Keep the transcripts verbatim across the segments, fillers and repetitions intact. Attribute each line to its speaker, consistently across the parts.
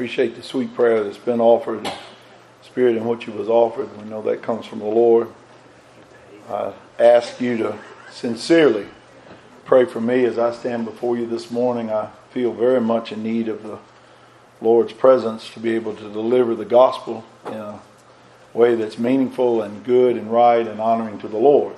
Speaker 1: appreciate the sweet prayer that's been offered, the spirit in which it was offered. We know that comes from the Lord. I ask you to sincerely pray for me as I stand before you this morning. I feel very much in need of the Lord's presence to be able to deliver the gospel in a way that's meaningful and good and right and honoring to the Lord.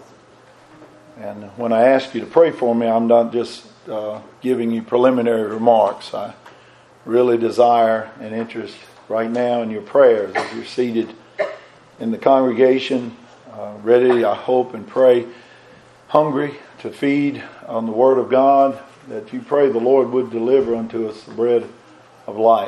Speaker 1: And when I ask you to pray for me, I'm not just uh, giving you preliminary remarks. I really desire and interest right now in your prayers as you're seated in the congregation, uh, ready, I hope and pray, hungry to feed on the Word of God, that you pray the Lord would deliver unto us the bread of life.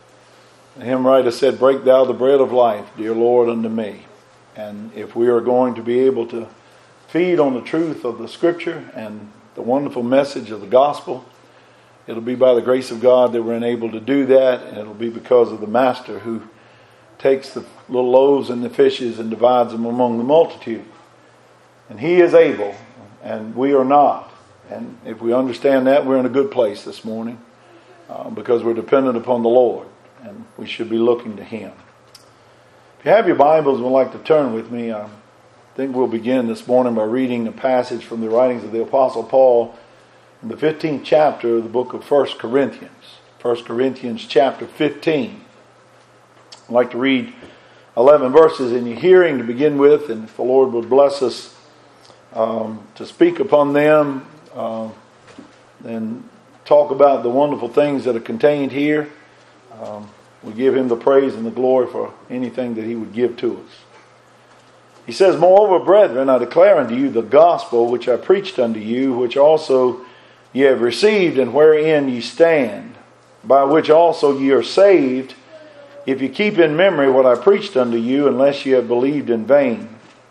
Speaker 1: The hymn writer said, "Break thou the bread of life, dear Lord, unto me." And if we are going to be able to feed on the truth of the Scripture and the wonderful message of the gospel, it'll be by the grace of God that we're enabled to do that, and it'll be because of the Master who takes the little loaves and the fishes and divides them among the multitude. And He is able, and we are not. And if we understand that, we're in a good place this morning uh, because we're dependent upon the Lord, and we should be looking to Him. If you have your Bibles and would like to turn with me, I think we'll begin this morning by reading a passage from the writings of the Apostle Paul in the fifteenth chapter of the book of First Corinthians. First Corinthians chapter fifteen. I'd like to read eleven verses in your hearing to begin with, and if the Lord would bless us um, to speak upon them, uh, and talk about the wonderful things that are contained here, um, we give Him the praise and the glory for anything that He would give to us. He says, "Moreover, brethren, I declare unto you the gospel which I preached unto you, which also ye have received, and wherein ye stand, by which also ye are saved, if ye keep in memory what I preached unto you, unless ye have believed in vain.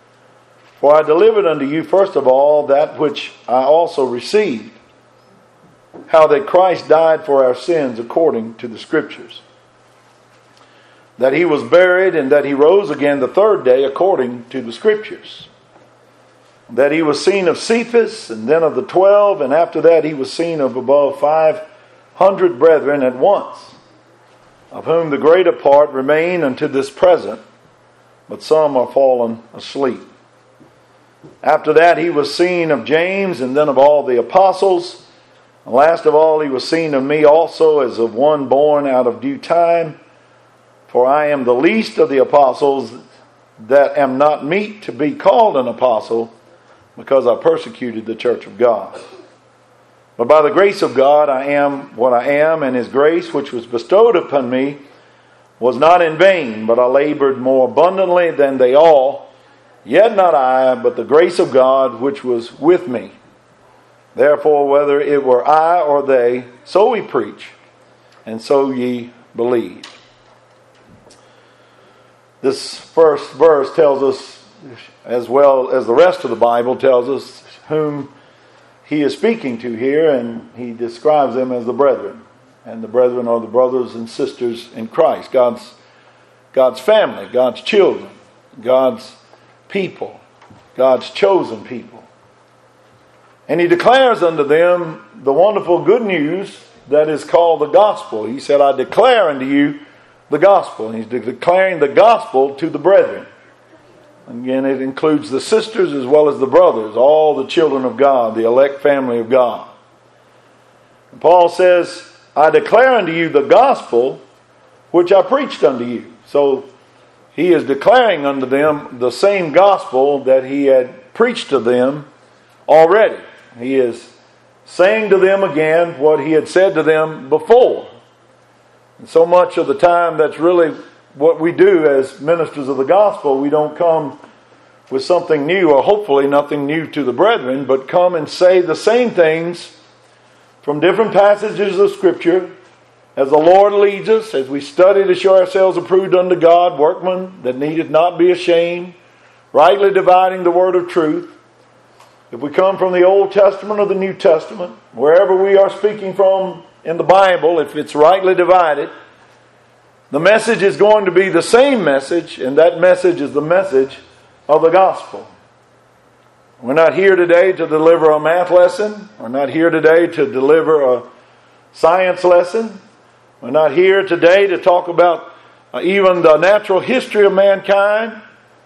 Speaker 1: For I delivered unto you first of all that which I also received, how that Christ died for our sins according to the Scriptures, that He was buried, and that He rose again the third day according to the Scriptures, that He was seen of Cephas, and then of the twelve, and after that He was seen of above five hundred brethren at once, of whom the greater part remain unto this present, but some are fallen asleep. After that He was seen of James, and then of all the apostles, and last of all He was seen of me also, as of one born out of due time. For I am the least of the apostles, that am not meet to be called an apostle, because I persecuted the church of God. But by the grace of God I am what I am, and His grace which was bestowed upon me was not in vain, but I labored more abundantly than they all. Yet not I, but the grace of God which was with me. Therefore, whether it were I or they, so we preach, and so ye believe." This first verse tells us, as well as the rest of the Bible tells us, whom he is speaking to here, and he describes them as the brethren. And the brethren are the brothers and sisters in Christ, God's, God's family, God's children, God's people, God's chosen people. And he declares unto them the wonderful good news that is called the gospel. He said, "I declare unto you the gospel." And he's declaring the gospel to the brethren. Again, it includes the sisters as well as the brothers, all the children of God, the elect family of God. And Paul says, "I declare unto you the gospel which I preached unto you." So he is declaring unto them the same gospel that he had preached to them already. He is saying to them again what he had said to them before. And so much of the time, that's really what we do as ministers of the gospel. We don't come with something new, or hopefully nothing new to the brethren, but come and say the same things from different passages of Scripture as the Lord leads us, as we study to show ourselves approved unto God, workmen that needeth not be ashamed, rightly dividing the word of truth. If we come from the Old Testament or the New Testament, wherever we are speaking from in the Bible, if it's rightly divided, the message is going to be the same message, and that message is the message of the gospel. We're not here today to deliver a math lesson. We're not here today to deliver a science lesson. We're not here today to talk about uh, even the natural history of mankind.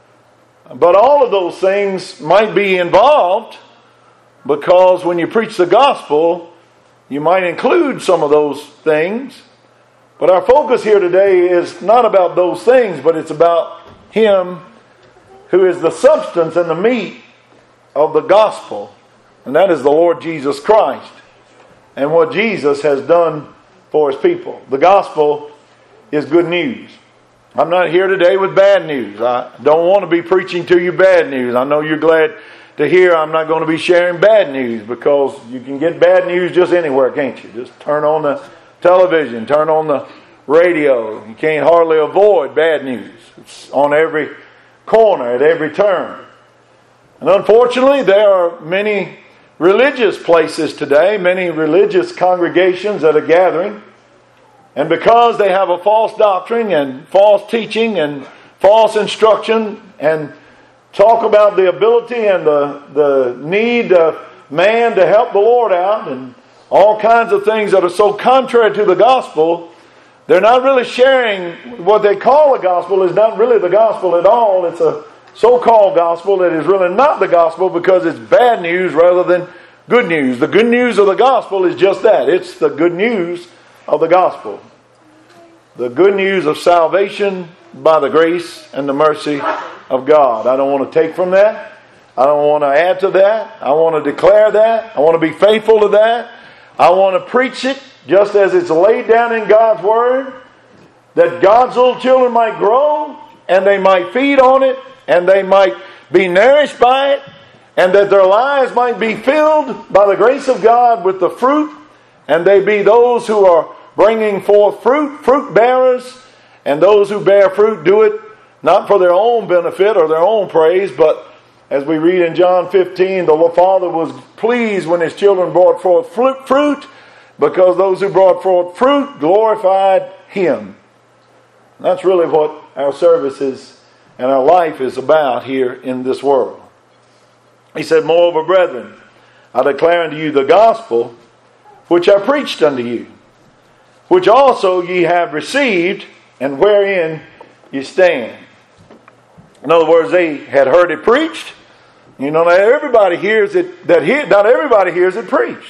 Speaker 1: But all of those things might be involved, because when you preach the gospel, you might include some of those things. But our focus here today is not about those things, but it's about Him who is the substance and the meat of the gospel. And that is the Lord Jesus Christ and what Jesus has done for His people. The gospel is good news. I'm not here today with bad news. I don't want to be preaching to you bad news. I know you're glad to hear I'm not going to be sharing bad news, because you can get bad news just anywhere, can't you? Just turn on the television, turn on the radio. You can't hardly avoid bad news. It's on every corner, at every turn. And unfortunately, there are many religious places today, many religious congregations that are gathering. And because they have a false doctrine and false teaching and false instruction, and talk about the ability and the, the need of man to help the Lord out, and all kinds of things that are so contrary to the gospel, they're not really sharing what they call the gospel is not really the gospel at all. It's a so-called gospel that is really not the gospel, because it's bad news rather than good news. The good news of the gospel is just that. It's the good news of the gospel. The good news of salvation by the grace and the mercy of God. I don't want to take from that. I don't want to add to that. I want to declare that. I want to be faithful to that. I want to preach it just as it's laid down in God's Word, that God's little children might grow and they might feed on it and they might be nourished by it, and that their lives might be filled by the grace of God with the fruit, and they be those who are bringing forth fruit, fruit bearers, and those who bear fruit do it not for their own benefit or their own praise, but as we read in John fifteen, the Father was pleased when His children brought forth fruit, because those who brought forth fruit glorified Him. That's really what our service is and our life is about here in this world. He said, "Moreover, brethren, I declare unto you the gospel which I preached unto you, which also ye have received, and wherein ye stand." In other words, they had heard it preached. You know, not everybody hears it. That hear, not everybody hears it preached.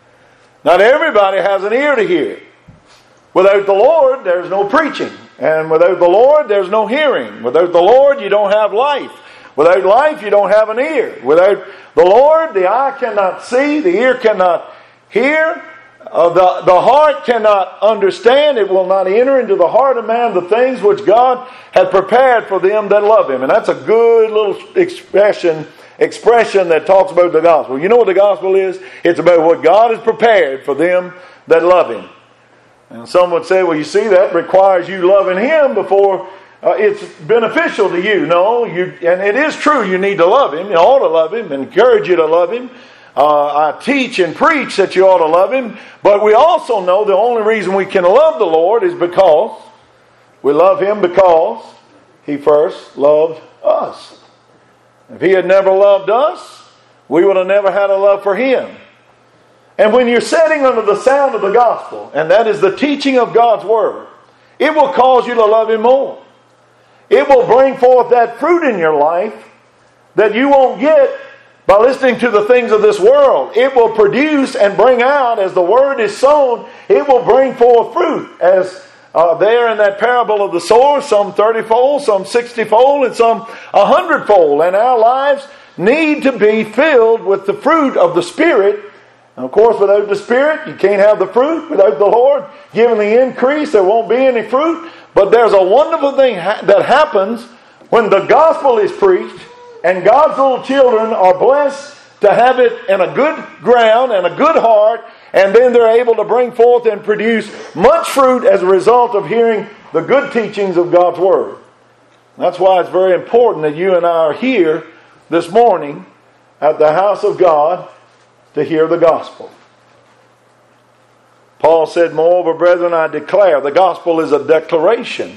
Speaker 1: Not everybody has an ear to hear it. Without the Lord, there's no preaching, and without the Lord, there's no hearing. Without the Lord, you don't have life. Without life, you don't have an ear. Without the Lord, the eye cannot see, the ear cannot hear, uh, the, the heart cannot understand. It will not enter into the heart of man the things which God had prepared for them that love Him. And that's a good little expression, expression that talks about the gospel. You know what the gospel is? It's about what God has prepared for them that love Him. And some would say, well, you see, that requires you loving Him before Uh, it's beneficial to you. No, you, and it is true you need to love Him. You ought to love Him, encourage you to love Him. Uh, I teach and preach that you ought to love Him. But we also know the only reason we can love the Lord is because we love Him because He first loved us. If He had never loved us, we would have never had a love for Him. And when you're sitting under the sound of the gospel, and that is the teaching of God's Word, it will cause you to love Him more. It will bring forth that fruit in your life that you won't get by listening to the things of this world. It will produce and bring out, as the word is sown, it will bring forth fruit. As uh, there in that parable of the sower, some thirty-fold, some sixty-fold, and some a hundred-fold. And our lives need to be filled with the fruit of the Spirit. And of course, without the Spirit, you can't have the fruit. Without the Lord giving the increase, there won't be any fruit. But there's a wonderful thing ha- that happens when the gospel is preached and God's little children are blessed to have it in a good ground and a good heart, and then they're able to bring forth and produce much fruit as a result of hearing the good teachings of God's Word. That's why it's very important that you and I are here this morning at the house of God to hear the gospel. Paul said, "Moreover, brethren, I declare." The gospel is a declaration.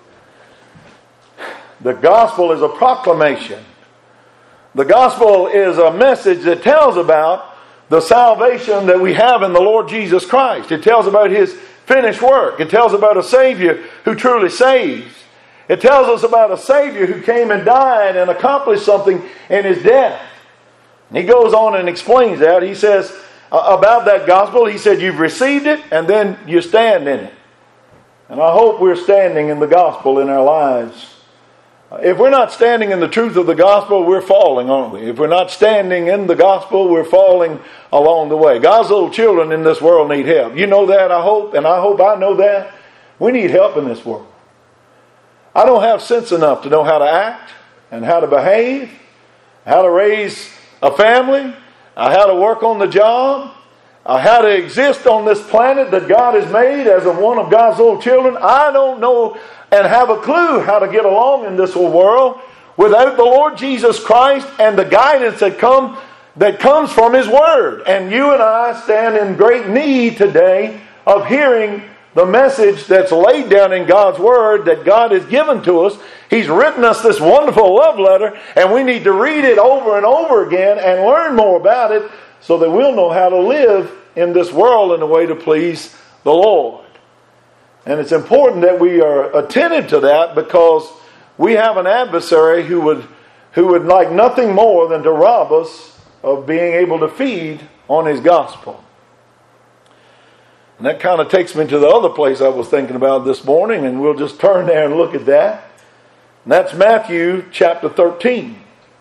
Speaker 1: The gospel is a proclamation. The gospel is a message that tells about the salvation that we have in the Lord Jesus Christ. It tells about His finished work. It tells about a Savior who truly saves. It tells us about a Savior who came and died and accomplished something in His death. And he goes on and explains that. He says uh, about that gospel, he said, you've received it and then you stand in it. And I hope we're standing in the gospel in our lives. If we're not standing in the truth of the gospel, we're falling, aren't we? If we're not standing in the gospel, we're falling along the way. God's little children in this world need help. You know that, I hope, and I hope I know that. We need help in this world. I don't have sense enough to know how to act and how to behave, how to raise a family, how to work on the job, how to exist on this planet that God has made as a one of God's little children. I don't know and have a clue how to get along in this world without the Lord Jesus Christ and the guidance that come that comes from His Word. And you and I stand in great need today of hearing the message that's laid down in God's Word that God has given to us. He's written us this wonderful love letter, and we need to read it over and over again and learn more about it so that we'll know how to live in this world in a way to please the Lord. And it's important that we are attentive to that, because we have an adversary who would who would like nothing more than to rob us of being able to feed on his gospel. And that kind of takes me to the other place I was thinking about this morning, and we'll just turn there and look at that. And that's Matthew chapter thirteen.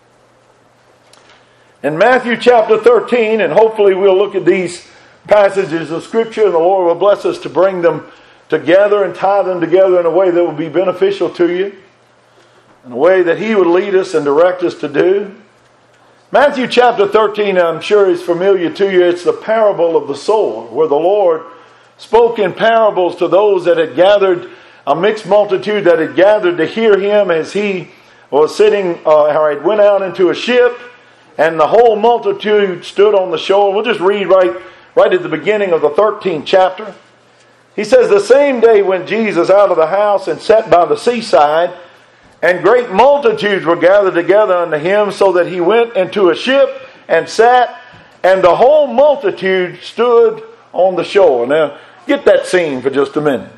Speaker 1: In Matthew chapter thirteen, and hopefully we'll look at these passages of Scripture, and the Lord will bless us to bring them together and tie them together in a way that will be beneficial to you, in a way that He would lead us and direct us to do. Matthew chapter thirteen, I'm sure is familiar to you. It's the parable of the sower, where the Lord spoke in parables to those that had gathered, a mixed multitude that had gathered to hear Him as He was sitting, uh, or had went out into a ship, and the whole multitude stood on the shore. We'll just read right, right at the beginning of the thirteenth chapter. He says, the same day went Jesus out of the house and sat by the seaside, and great multitudes were gathered together unto Him, so that He went into a ship and sat, and the whole multitude stood on the shore. Now, get that scene for just a minute.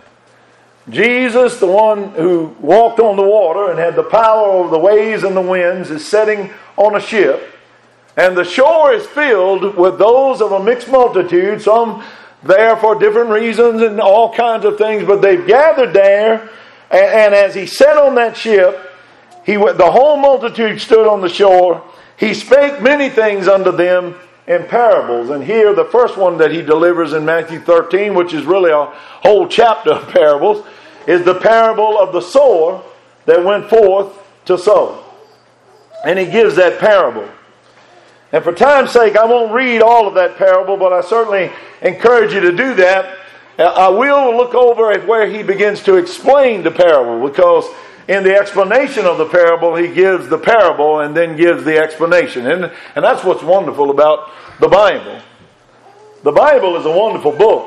Speaker 1: Jesus, the one who walked on the water and had the power over the waves and the winds, is sitting on a ship, and the shore is filled with those of a mixed multitude, some there for different reasons and all kinds of things, but they've gathered there, and, and as He sat on that ship, he the whole multitude stood on the shore. He spake many things unto them in parables. And here the first one that He delivers in Matthew thirteen, which is really a whole chapter of parables, is the parable of the sower that went forth to sow. And He gives that parable. And for time's sake, I won't read all of that parable, but I certainly encourage you to do that. I will look over at where He begins to explain the parable, because in the explanation of the parable, He gives the parable and then gives the explanation. And, and that's what's wonderful about the Bible. The Bible is a wonderful book.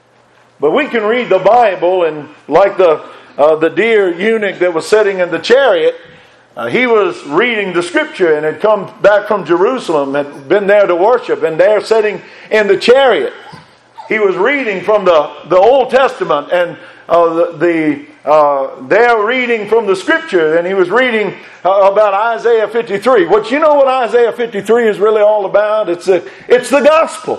Speaker 1: But we can read the Bible, and like the, uh, the dear eunuch that was sitting in the chariot, Uh, he was reading the Scripture and had come back from Jerusalem, had been there to worship, and there sitting in the chariot, he was reading from the, the Old Testament, and uh, the, the uh, there reading from the Scripture, and he was reading uh, about Isaiah fifty-three. Which, you know what Isaiah fifty-three is really all about? It's a, it's the gospel.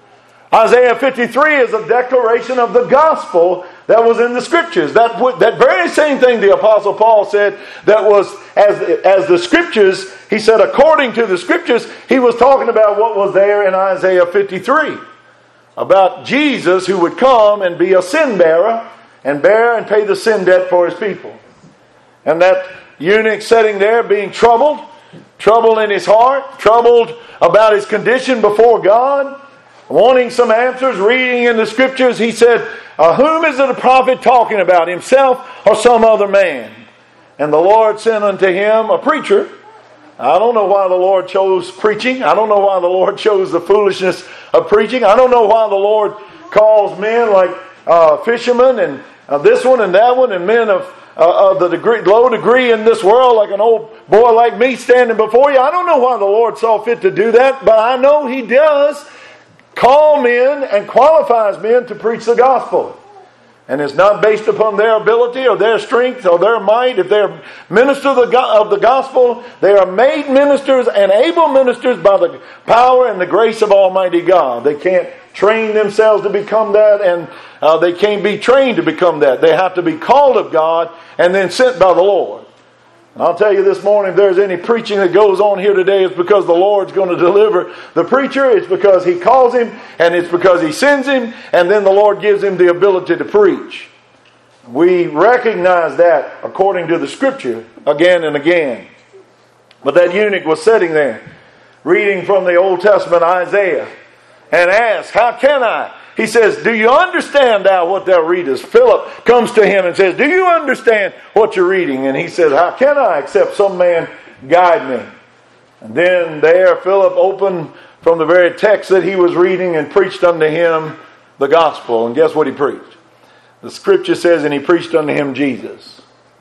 Speaker 1: Isaiah fifty-three is a declaration of the gospel that was in the Scriptures. That that very same thing the Apostle Paul said, that was as, as the Scriptures, he said according to the Scriptures, he was talking about what was there in Isaiah fifty-three. About Jesus who would come and be a sin bearer and bear and pay the sin debt for His people. And that eunuch sitting there being troubled, troubled in his heart, troubled about his condition before God, wanting some answers, reading in the Scriptures, he said, uh, whom is the prophet talking about, himself or some other man? And the Lord sent unto him a preacher. I don't know why the Lord chose preaching. I don't know why the Lord chose the foolishness of preaching. I don't know why the Lord calls men like uh, fishermen and uh, this one and that one, and men of, uh, of the degree, low degree in this world, like an old boy like me standing before you. I don't know why the Lord saw fit to do that, but I know He does call men and qualifies men to preach the gospel. And it's not based upon their ability or their strength or their might. If they're ministers of the gospel, they are made ministers and able ministers by the power and the grace of Almighty God. They can't train themselves to become that, and uh, they can't be trained to become that. They have to be called of God and then sent by the Lord. And I'll tell you this morning, if there's any preaching that goes on here today, it's because the Lord's going to deliver the preacher. It's because He calls him, and it's because He sends him, and then the Lord gives him the ability to preach. We recognize that according to the Scripture again and again. But that eunuch was sitting there, reading from the Old Testament Isaiah, and asked, "How can I?" He says, "Do you understand thou what thou readest?" Philip comes to him and says, "Do you understand what you're reading?" And he says, "How can I except some man guide me?" And then there Philip opened from the very text that he was reading and preached unto him the gospel. And guess what he preached? The Scripture says, and he preached unto him Jesus.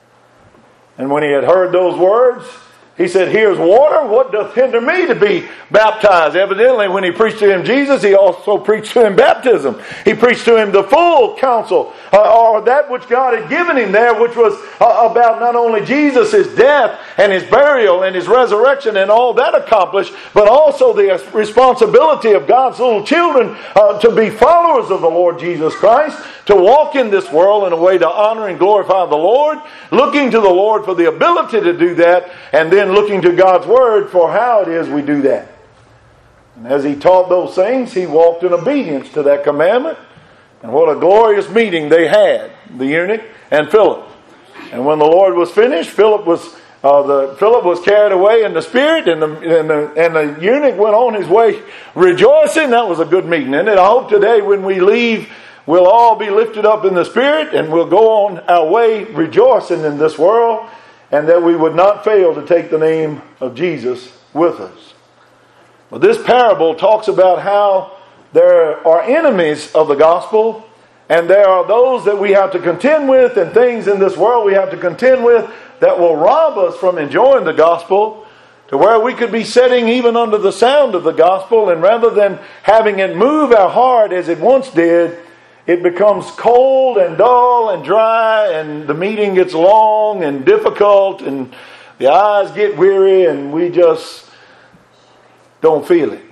Speaker 1: And when he had heard those words, he said, "Here's water. What doth hinder me to be baptized?" Evidently, when he preached to him Jesus, he also preached to him baptism. He preached to him the full counsel, uh, or that which God had given him there, which was uh, about not only Jesus' death and His burial and His resurrection and all that accomplished, but also the responsibility of God's little children uh, to be followers of the Lord Jesus Christ, to walk in this world in a way to honor and glorify the Lord, looking to the Lord for the ability to do that, and then looking to God's Word for how it is we do that. And as he taught those things, he walked in obedience to that commandment. And what a glorious meeting they had, the eunuch and Philip. And when the Lord was finished, Philip was uh, the Philip was carried away in the Spirit, and the, and the and the eunuch went on his way rejoicing. That was a good meeting, isn't it? I hope today when we leave, we'll all be lifted up in the Spirit, and we'll go on our way rejoicing in this world, and that we would not fail to take the name of Jesus with us. Well, this parable talks about how there are enemies of the gospel, and there are those that we have to contend with, and things in this world we have to contend with that will rob us from enjoying the gospel, to where we could be sitting even under the sound of the gospel, and rather than having it move our heart as it once did, it becomes cold and dull and dry, and the meeting gets long and difficult, and the eyes get weary, and we just don't feel it.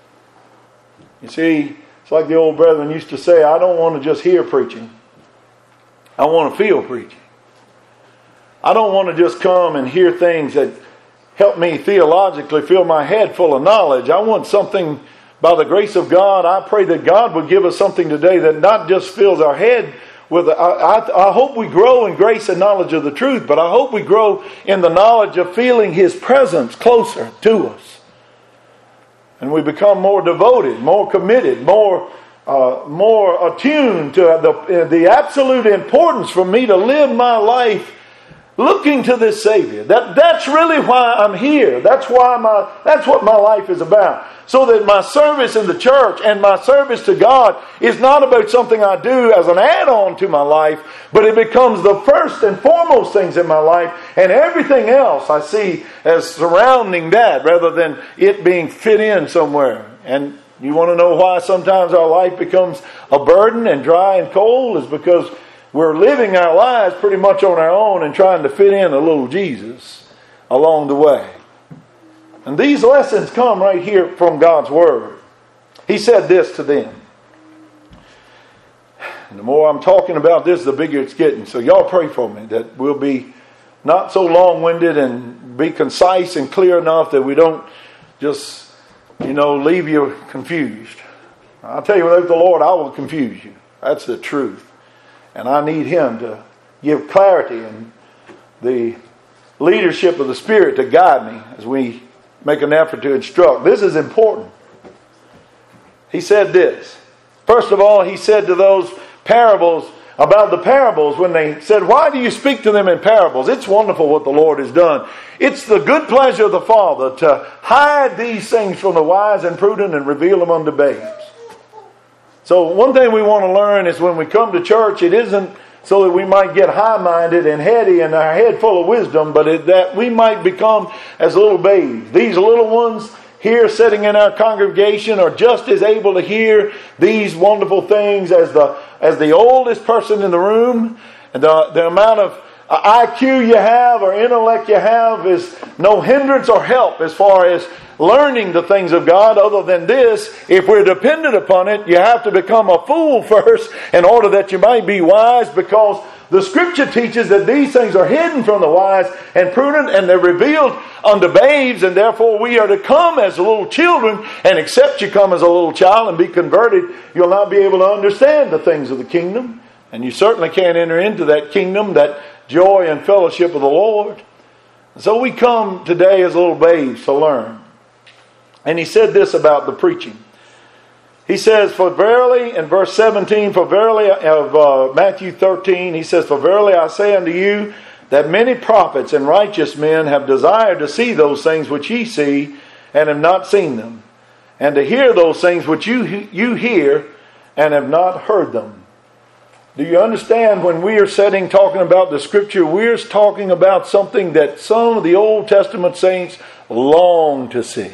Speaker 1: You see, it's like the old brethren used to say, I don't want to just hear preaching. I want to feel preaching. I don't want to just come and hear things that help me theologically fill my head full of knowledge. I want something. By the grace of God, I pray that God would give us something today that not just fills our head with, I, I, I hope we grow in grace and knowledge of the truth, but I hope we grow in the knowledge of feeling His presence closer to us. And we become more devoted, more committed, more uh, more attuned to the, the absolute importance for me to live my life looking to this Savior. That, that's really why I'm here. That's why my that's what my life is about. So that my service in the church and my service to God is not about something I do as an add-on to my life, but it becomes the first and foremost things in my life, and everything else I see as surrounding that rather than it being fit in somewhere. And you want to know why sometimes our life becomes a burden and dry and cold? Is because we're living our lives pretty much on our own and trying to fit in a little Jesus along the way. And these lessons come right here from God's Word. He said this to them. And the more I'm talking about this, the bigger it's getting. So y'all pray for me that we'll be not so long-winded and be concise and clear enough that we don't just, you know, leave you confused. I'll tell you, without the Lord, I will confuse you. That's the truth. And I need Him to give clarity and the leadership of the Spirit to guide me as we make an effort to instruct. This is important. He said this. First of all, He said to those parables, about the parables, when they said, why do you speak to them in parables? It's wonderful what the Lord has done. It's the good pleasure of the Father to hide these things from the wise and prudent and reveal them unto babes. So one thing we want to learn is when we come to church, it isn't so that we might get high-minded and heady and our head full of wisdom, but it, that we might become as little babes. These little ones here sitting in our congregation are just as able to hear these wonderful things as the as the oldest person in the room, and the, the amount of I Q you have or intellect you have is no hindrance or help as far as learning the things of God. Other than this, if we're dependent upon it, you have to become a fool first in order that you might be wise, because the Scripture teaches that these things are hidden from the wise and prudent, and they're revealed unto babes, and therefore we are to come as little children, and except you come as a little child and be converted, you'll not be able to understand the things of the kingdom. And you certainly can't enter into that kingdom, that joy and fellowship of the Lord. So we come today as little babes to learn. And he said this about the preaching. He says, for verily, in verse seventeen, for verily of uh, Matthew thirteen, he says, for verily I say unto you, that many prophets and righteous men have desired to see those things which ye see, and have not seen them, and to hear those things which you, you hear, and have not heard them. Do you understand, when we are sitting talking about the Scripture, we're talking about something that some of the Old Testament saints long to see.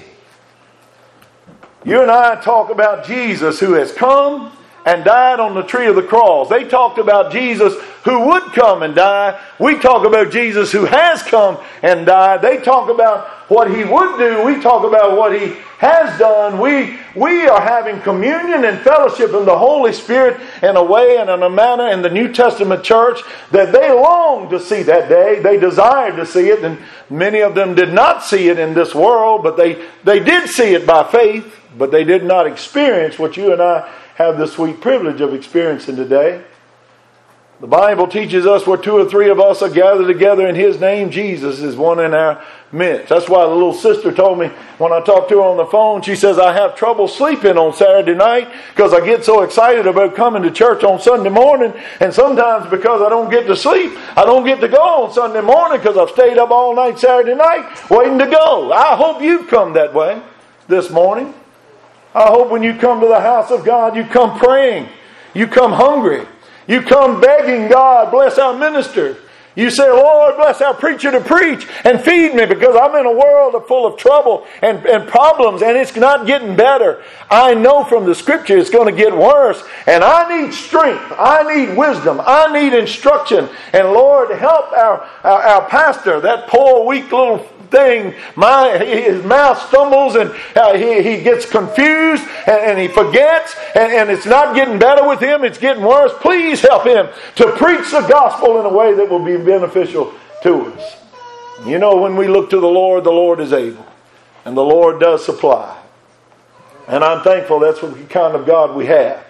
Speaker 1: You and I talk about Jesus who has come and died on the tree of the cross. They talked about Jesus who would come and die. We talk about Jesus who has come and died. They talk about what He would do. We talk about what He has done. We, we are having communion and fellowship in the Holy Spirit in a way and in a manner in the New Testament church that they long to see that day. They desired to see it, and many of them did not see it in this world, but they, they did see it by faith, but they did not experience what you and I have the sweet privilege of experiencing today. The Bible teaches us where two or three of us are gathered together in His name, Jesus is one in our midst. That's why the little sister told me when I talked to her on the phone, she says, I have trouble sleeping on Saturday night because I get so excited about coming to church on Sunday morning, and sometimes because I don't get to sleep, I don't get to go on Sunday morning because I've stayed up all night Saturday night waiting to go. I hope you've come that way this morning. I hope when you come to the house of God, you come praying. You come hungry. You come begging God, bless our minister. You say, Lord, bless our preacher to preach and feed me, because I'm in a world full of trouble and, and problems, and it's not getting better. I know from the Scripture it's going to get worse, and I need strength. I need wisdom. I need instruction. And Lord, help our, our, our pastor, that poor, weak little thing. My, his mouth stumbles, and uh, he, he gets confused, and, and he forgets, and, and it's not getting better with him. It's getting worse. Please help him to preach the gospel in a way that will be beneficial to us. You know, when we look to the Lord, the Lord is able, and the Lord does supply. And I'm thankful that's what the kind of God we have.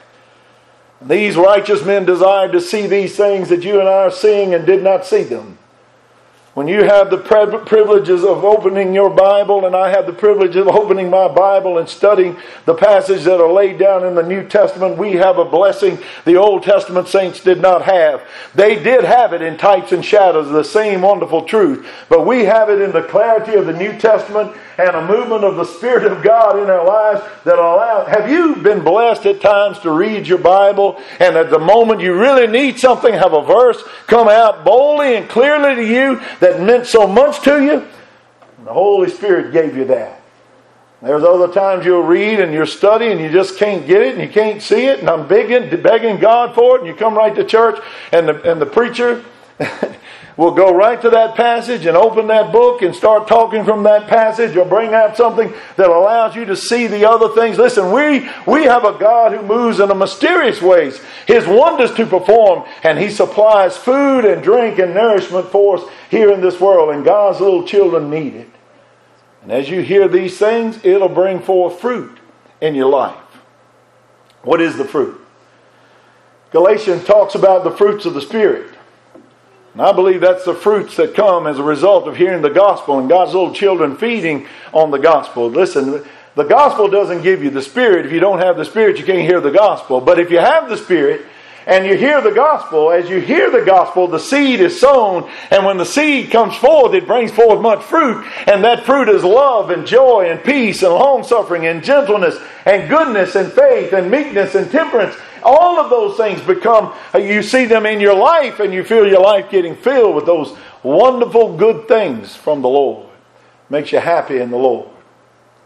Speaker 1: These righteous men desired to see these things that you and I are seeing and did not see them. When you have the privileges of opening your Bible, and I have the privilege of opening my Bible and studying the passages that are laid down in the New Testament, we have a blessing the Old Testament saints did not have. They did have it in types and shadows, the same wonderful truth. But we have it in the clarity of the New Testament and a movement of the Spirit of God in our lives that allow. Have you been blessed at times to read your Bible, and at the moment you really need something, have a verse come out boldly and clearly to you that meant so much to you? And the Holy Spirit gave you that. There's other times you'll read and you're studying and you just can't get it and you can't see it, and I'm begging, begging God for it, and you come right to church, and the, and the preacher will go right to that passage and open that book and start talking from that passage, or bring out something that allows you to see the other things. Listen, we, we have a God who moves in a mysterious ways, His wonders to perform, and He supplies food and drink and nourishment for us here in this world, and God's little children need it. And as you hear these things, it'll bring forth fruit in your life. What is the fruit? Galatians talks about the fruits of the Spirit. And I believe that's the fruits that come as a result of hearing the gospel and God's little children feeding on the gospel. Listen, the gospel doesn't give you the Spirit. If you don't have the Spirit, you can't hear the gospel. But if you have the Spirit and you hear the gospel, as you hear the gospel, the seed is sown. And when the seed comes forth, it brings forth much fruit. And that fruit is love and joy and peace and long-suffering and gentleness and goodness and faith and meekness and temperance. All of those things become, you see them in your life, and you feel your life getting filled with those wonderful good things from the Lord. Makes you happy in the Lord.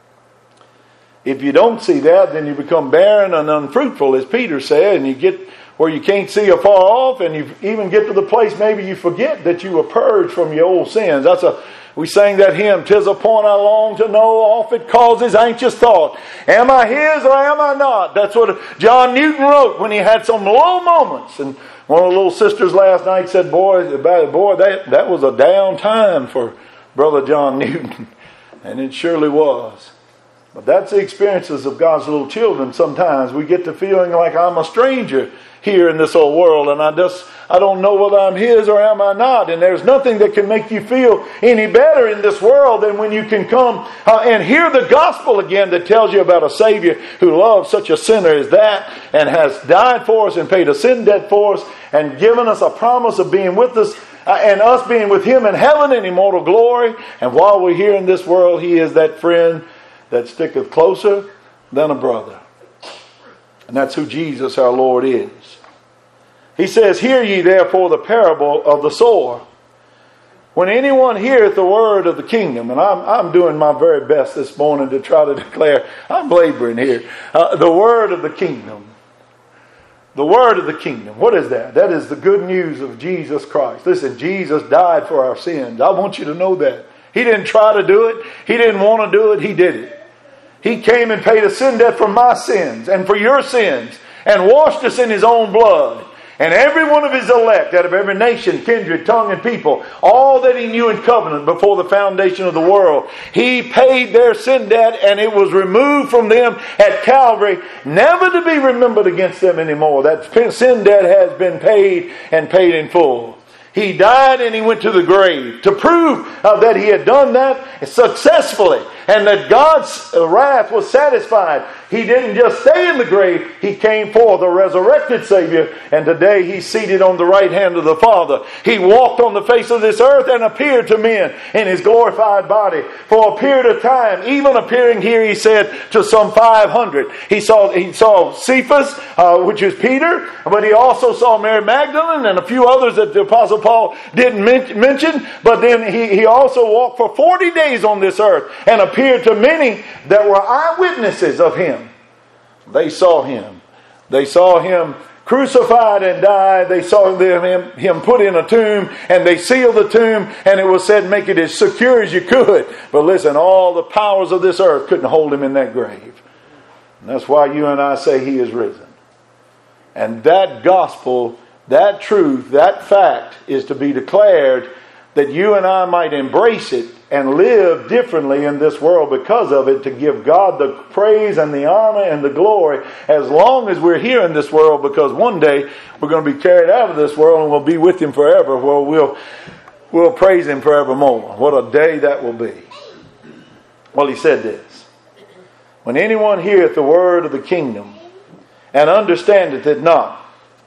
Speaker 1: If you don't see that, then you become barren and unfruitful, as Peter said, and you get where you can't see afar off, and you even get to the place maybe you forget that you were purged from your old sins. That's a we sang that hymn, "'Tis a point I long to know, oft it causes anxious thought. Am I His or am I not?" That's what John Newton wrote when he had some low moments. And one of the little sisters last night said, boy, boy, that, that was a down time for Brother John Newton. And it surely was. But that's the experiences of God's little children. Sometimes we get to feeling like I'm a stranger here in this old world, and I just I don't know whether I'm His or am I not. And there's nothing that can make you feel any better in this world than when you can come uh, and hear the gospel again that tells you about a Savior who loves such a sinner as that, and has died for us and paid a sin debt for us, and given us a promise of being with us uh, and us being with Him in heaven in immortal glory. And while we're here in this world, He is that friend that sticketh closer than a brother. And that's who Jesus our Lord is. He says, "Hear ye therefore the parable of the sower. When anyone heareth the word of the kingdom," and I'm, I'm doing my very best this morning to try to declare, I'm laboring here, uh, the word of the kingdom. The word of the kingdom. What is that? That is the good news of Jesus Christ. Listen, Jesus died for our sins. I want you to know that. He didn't try to do it. He didn't want to do it. He did it. He came and paid a sin debt for my sins and for your sins, and washed us in His own blood. And every one of His elect out of every nation, kindred, tongue, and people, all that He knew in covenant before the foundation of the world, He paid their sin debt, and it was removed from them at Calvary, never to be remembered against them anymore. That sin debt has been paid, and paid in full. He died and He went to the grave to prove uh, that He had done that successfully, and that God's wrath was satisfied. He didn't just stay in the grave. He came forth a resurrected Savior, and today He's seated on the right hand of the Father. He walked on the face of this earth and appeared to men in His glorified body for a period of time, even appearing here, He said, to some five hundred. He saw he saw Cephas, uh, which is Peter, but He also saw Mary Magdalene and a few others that the Apostle Paul didn't mention. But then he, he also walked for forty days on this earth and appeared to many that were eyewitnesses of Him. They saw Him. They saw Him crucified and died. They saw him, him put in a tomb, and they sealed the tomb, and it was said, make it as secure as you could. But listen, all the powers of this earth couldn't hold Him in that grave. And that's why you and I say He is risen. And that gospel, that truth, that fact is to be declared, that you and I might embrace it and live differently in this world because of it, to give God the praise and the honor and the glory as long as we're here in this world, because one day we're going to be carried out of this world and we'll be with Him forever, where we'll, we'll praise Him forevermore. What a day that will be. Well, He said this: "When anyone heareth the word of the kingdom and understandeth it not,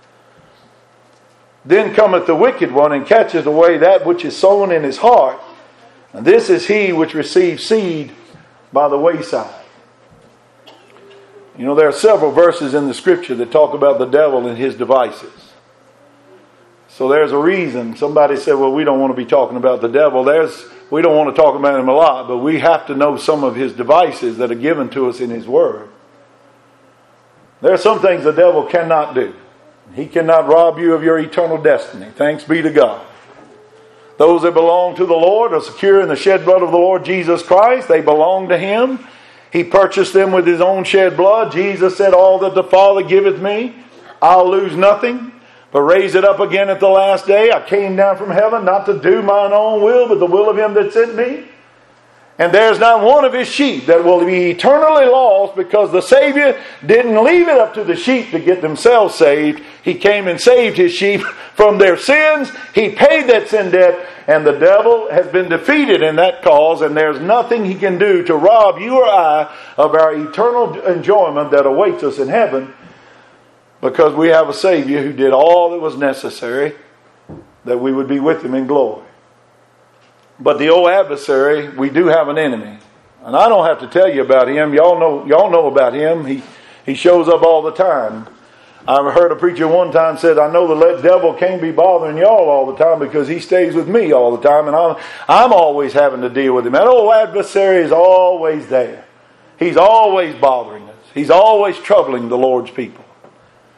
Speaker 1: then cometh the wicked one and catcheth away that which is sown in his heart. And this is he which receives seed by the wayside." You know, there are several verses in the Scripture that talk about the devil and his devices. So there's a reason. Somebody said, well, we don't want to be talking about the devil. There's, we don't want to talk about him a lot, but we have to know some of his devices that are given to us in His Word. There are some things the devil cannot do. He cannot rob you of your eternal destiny. Thanks be to God. Those that belong to the Lord are secure in the shed blood of the Lord Jesus Christ. They belong to Him. He purchased them with His own shed blood. Jesus said, all that the Father giveth me, I'll lose nothing, but raise it up again at the last day. I came down from heaven not to do mine own will, but the will of Him that sent me. And there's not one of His sheep that will be eternally lost, because the Savior didn't leave it up to the sheep to get themselves saved. He came and saved His sheep from their sins. He paid that sin debt, and the devil has been defeated in that cause, and there's nothing he can do to rob you or I of our eternal enjoyment that awaits us in heaven, because we have a Savior who did all that was necessary that we would be with Him in glory. But the old adversary, we do have an enemy. And I don't have to tell you about him. Y'all know, y'all know about him. He, he shows up all the time. I heard a preacher one time said, I know the devil can't be bothering y'all all the time because he stays with me all the time. And I'm, I'm always having to deal with him. That old adversary is always there. He's always bothering us. He's always troubling the Lord's people.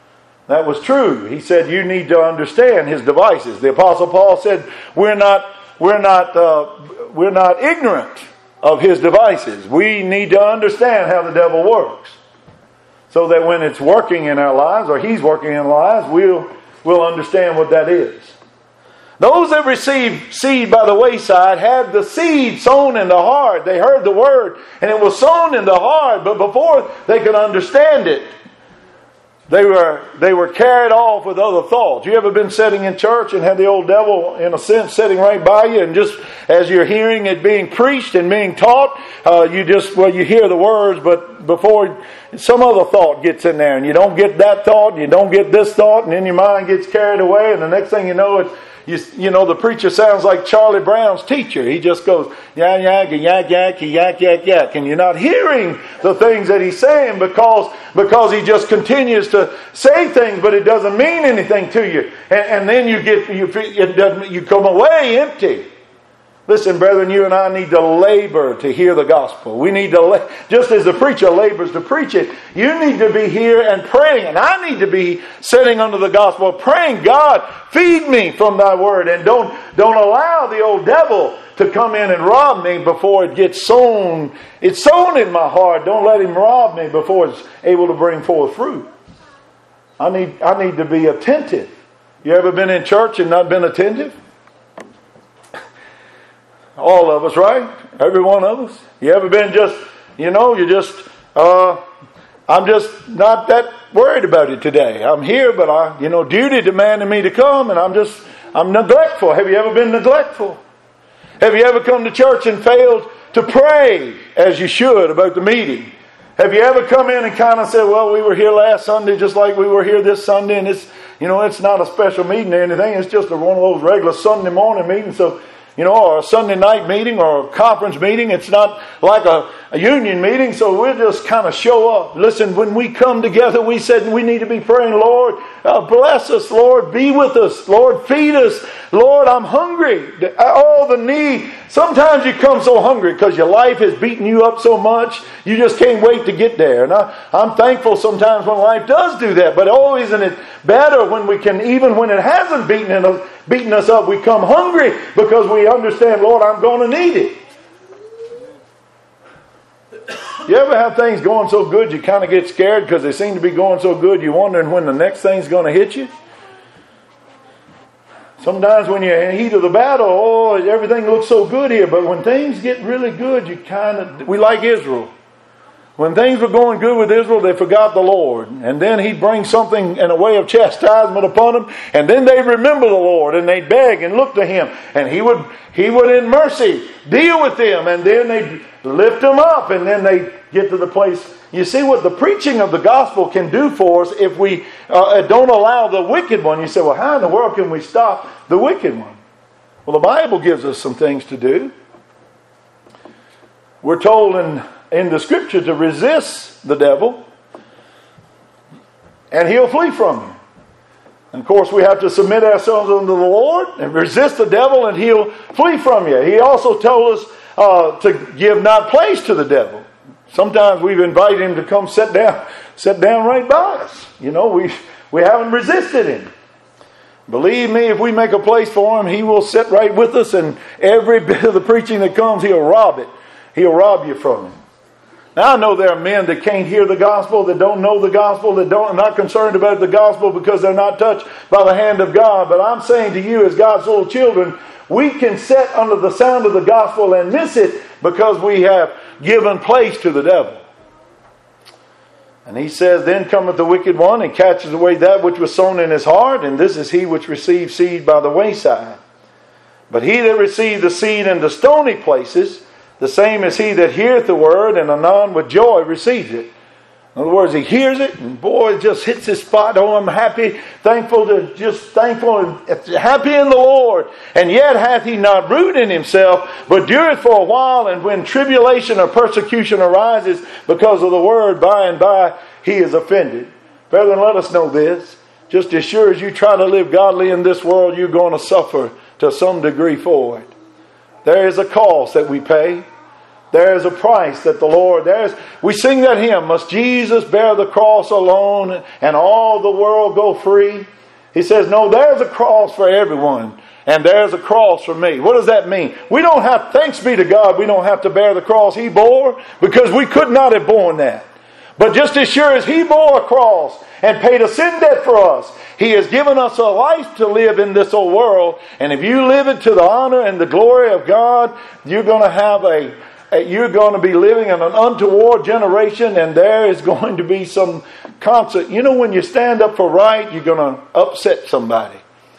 Speaker 1: That was true. He said you need to understand his devices. The Apostle Paul said we're not we're not uh, we're not ignorant of his devices. We need to understand how the devil works, so that when it's working in our lives, or he's working in our lives, we'll we'll understand what that is. Those that received seed by the wayside had the seed sown in the heart. They heard the word and it was sown in the heart, but before they could understand it, they were they were carried off with other thoughts. You ever been sitting in church and had the old devil, in a sense, sitting right by you, and just as you're hearing it being preached and being taught, uh, you just, well, you hear the words, but before some other thought gets in there, and you don't get that thought, and you don't get this thought, and then your mind gets carried away, and the next thing you know, it's You, you know, the preacher sounds like Charlie Brown's teacher. He just goes, yak, yak, yak, yak, yak, yak, yak. And you're not hearing the things that he's saying because, because he just continues to say things, but it doesn't mean anything to you. And, and then you get, you, it doesn't, you come away empty. Listen, brethren, you and I need to labor to hear the gospel. We need to, la- just as the preacher labors to preach it, you need to be here and praying. And I need to be sitting under the gospel, praying, God, feed me from thy word. And don't, don't allow the old devil to come in and rob me before it gets sown. It's sown in my heart. Don't let him rob me before it's able to bring forth fruit. I need, I need to be attentive. You ever been in church and not been attentive? All of us, right? Every one of us. You ever been just, you know, you just, uh, I'm just not that worried about it today. I'm here, but I, you know, duty demanded me to come, and I'm just, I'm neglectful. Have you ever been neglectful? Have you ever come to church and failed to pray as you should about the meeting? Have you ever come in and kind of said, well, we were here last Sunday just like we were here this Sunday, and it's, you know, it's not a special meeting or anything. It's just a, one of those regular Sunday morning meetings, so you know, or a Sunday night meeting or a conference meeting. It's not like a, a union meeting, so we'll just kind of show up. Listen, when we come together, we said we need to be praying, Lord, uh, bless us, Lord, be with us, Lord, feed us. Lord, I'm hungry. Oh, the need. Sometimes you come so hungry because your life has beaten you up so much, you just can't wait to get there. And I, I'm thankful sometimes when life does do that, but oh, isn't it better when we can, even when it hasn't beaten us, beating us up, we come hungry because we understand, Lord, I'm going to need it. You ever have things going so good you kind of get scared because they seem to be going so good, you're wondering when the next thing's going to hit you? Sometimes when you're in the heat of the battle, oh, everything looks so good here, but when things get really good, you kind of, we like Israel. When things were going good with Israel, they forgot the Lord. And then He'd bring something in a way of chastisement upon them. And then they'd remember the Lord and they'd beg and look to Him. And He would, He would in mercy deal with them. And then they'd lift them up. And then they'd get to the place. You see what the preaching of the gospel can do for us if we uh, don't allow the wicked one. You say, well, how in the world can we stop the wicked one? Well, the Bible gives us some things to do. We're told in... in the scripture to resist the devil and he'll flee from you. And of course we have to submit ourselves unto the Lord and resist the devil and he'll flee from you. He also told us uh, to give not place to the devil. Sometimes we've invited him to come sit down, sit down right by us. You know, we we haven't resisted him. Believe me, if we make a place for him, he will sit right with us, and every bit of the preaching that comes, he'll rob it. He'll rob you from it. Now I know there are men that can't hear the gospel, that don't know the gospel, that don't, are not concerned about the gospel because they're not touched by the hand of God. But I'm saying to you as God's little children, we can sit under the sound of the gospel and miss it because we have given place to the devil. And he says, then cometh the wicked one and catches away that which was sown in his heart, and this is he which received seed by the wayside. But he that received the seed in the stony places, the same is he that heareth the word, and anon with joy receives it. In other words, he hears it, and boy, it just hits his spot. Oh, I'm happy, thankful, to just thankful, and happy in the Lord. And yet hath he not root in himself, but dureth for a while, and when tribulation or persecution arises because of the word, by and by he is offended. Brethren, let us know this. Just as sure as you try to live godly in this world, you're going to suffer to some degree for it. There is a cost that we pay. There's a price that the Lord, there's, we sing that hymn, must Jesus bear the cross alone and all the world go free? He says, no, there's a cross for everyone. And there's a cross for me. What does that mean? We don't have, thanks be to God, we don't have to bear the cross He bore, because we could not have borne that. But just as sure as He bore a cross and paid a sin debt for us, He has given us a life to live in this old world. And if you live it to the honor and the glory of God, you're going to have a, a you're going to be living in an untoward generation, and there is going to be some concert. You know, when you stand up for right, you're going to upset somebody.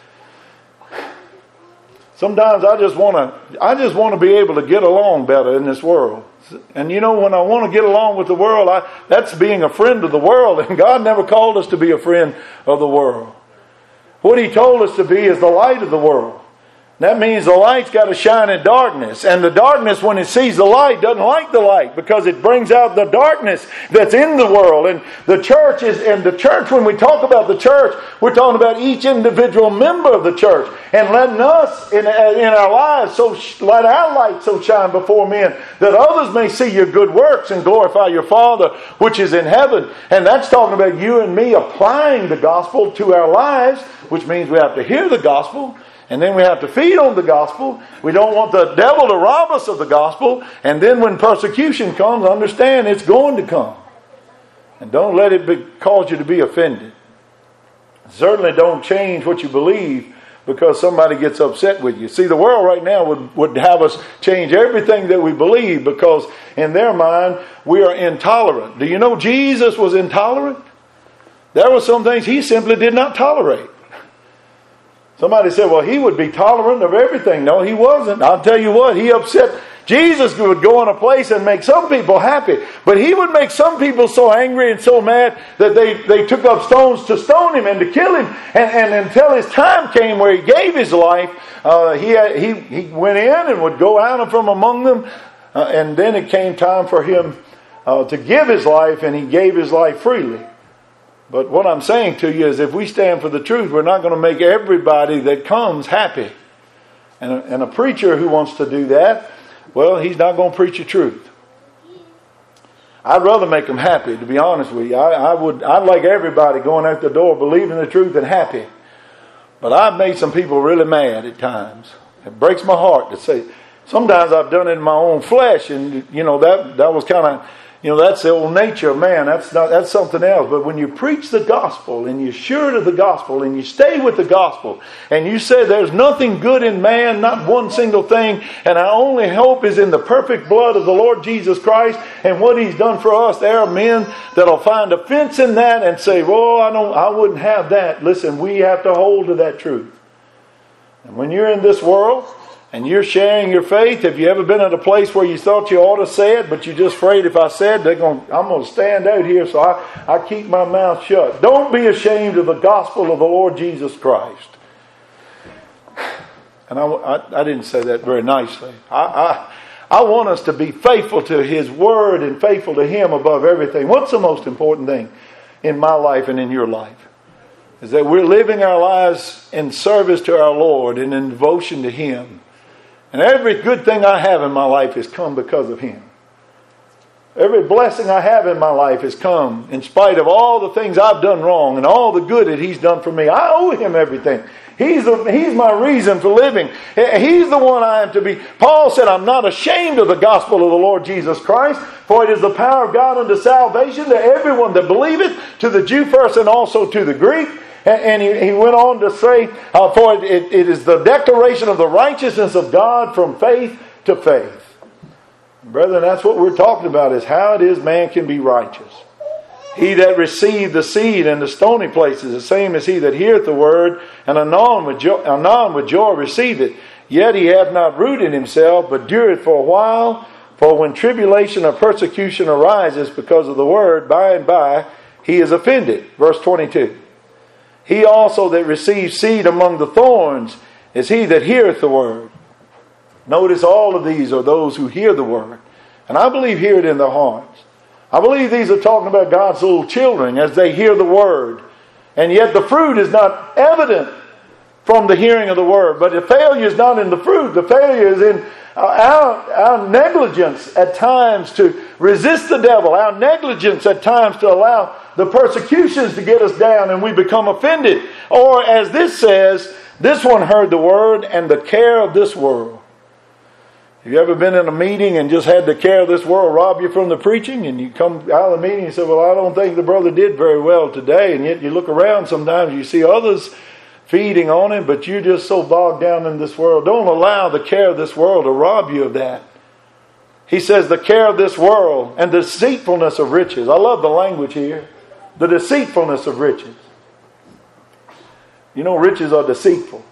Speaker 1: Sometimes I just want to, I just want to be able to get along better in this world. And you know, when I want to get along with the world, I, that's being a friend of the world. And God never called us to be a friend of the world. What He told us to be is the light of the world. That means the light's got to shine in darkness. And the darkness, when it sees the light, doesn't like the light, because it brings out the darkness that's in the world. And the church is, and the church, when we talk about the church, we're talking about each individual member of the church. And letting us, in, in our lives, so let our light so shine before men, that others may see your good works and glorify your Father which is in heaven. And that's talking about you and me applying the gospel to our lives, which means we have to hear the gospel. And then we have to feed on the gospel. We don't want the devil to rob us of the gospel. And then when persecution comes, understand it's going to come. And don't let it be, cause you to be offended. Certainly don't change what you believe because somebody gets upset with you. See, the world right now would, would have us change everything that we believe, because in their mind we are intolerant. Do you know Jesus was intolerant? There were some things He simply did not tolerate. Somebody said, well, He would be tolerant of everything. No, He wasn't. I'll tell you what, He upset. Jesus would go in a place and make some people happy. But He would make some people so angry and so mad that they, they took up stones to stone Him and to kill Him. And, and until His time came where He gave His life, uh, he, had, he, he went in and would go out from among them. Uh, and then it came time for Him uh, to give His life, and He gave His life freely. But what I'm saying to you is, if we stand for the truth, we're not going to make everybody that comes happy. And a, and a preacher who wants to do that, well, he's not going to preach the truth. I'd rather make them happy, to be honest with you. I, I would, I'd like everybody going out the door believing the truth and happy. But I've made some people really mad at times. It breaks my heart to say. Sometimes I've done it in my own flesh, and you know that that was kind of. You know, that's the old nature of man. That's not, that's something else. But when you preach the gospel and you're sure to the gospel and you stay with the gospel and you say there's nothing good in man, not one single thing, and our only hope is in the perfect blood of the Lord Jesus Christ and what He's done for us, there are men that'll find offense in that and say, well, I don't, I wouldn't have that. Listen, we have to hold to that truth. And when you're in this world and you're sharing your faith, have you ever been at a place where you thought you ought to say it, but you're just afraid if I said, they're going, I'm going to stand out here, so I, I keep my mouth shut. Don't be ashamed of the gospel of the Lord Jesus Christ. And I, I, I didn't say that very nicely. I, I, I want us to be faithful to His Word and faithful to Him above everything. What's the most important thing in my life and in your life? Is that we're living our lives in service to our Lord and in devotion to Him. And every good thing I have in my life has come because of Him. Every blessing I have in my life has come in spite of all the things I've done wrong and all the good that He's done for me. I owe Him everything. He's, the, he's my reason for living. He's the one I am to be. Paul said, I'm not ashamed of the gospel of the Lord Jesus Christ, for it is the power of God unto salvation to everyone that believeth, to the Jew first and also to the Greek. And he, he went on to say, uh, for it, it, it is the declaration of the righteousness of God from faith to faith. Brethren, that's what we're talking about, is how it is man can be righteous. He that received the seed in the stony places, the same as he that heareth the word, and anon with joy, anon with joy received it. Yet he hath not rooted himself, but dureth for a while. For when tribulation or persecution arises because of the word, by and by he is offended. Verse twenty-two. He also that receives seed among the thorns is he that heareth the word. Notice all of these are those who hear the word. And I believe hear it in their hearts. I believe these are talking about God's little children as they hear the word. And yet the fruit is not evident from the hearing of the word. But the failure is not in the fruit. The failure is in our, our negligence at times to resist the devil, our negligence at times to allow the persecutions to get us down and we become offended. Or as this says, this one heard the word and the care of this world. Have you ever been in a meeting and just had the care of this world rob you from the preaching? And you come out of the meeting and say, well, I don't think the brother did very well today. And yet you look around sometimes, you see others feeding on him, but you're just so bogged down in this world. Don't allow the care of this world to rob you of that. He says the care of this world and the deceitfulness of riches. I love the language here. The deceitfulness of riches. You know, riches are deceitful.